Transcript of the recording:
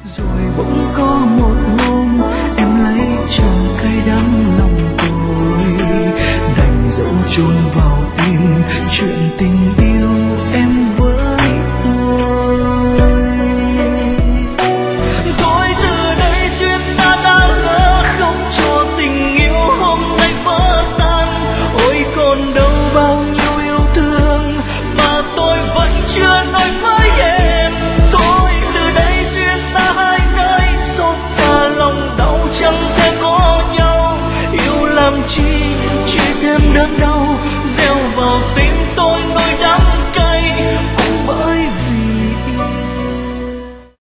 Rồi bỗng có một hôm em lấy chồng cay đắng lòng tôi, đành dẫu chôn vào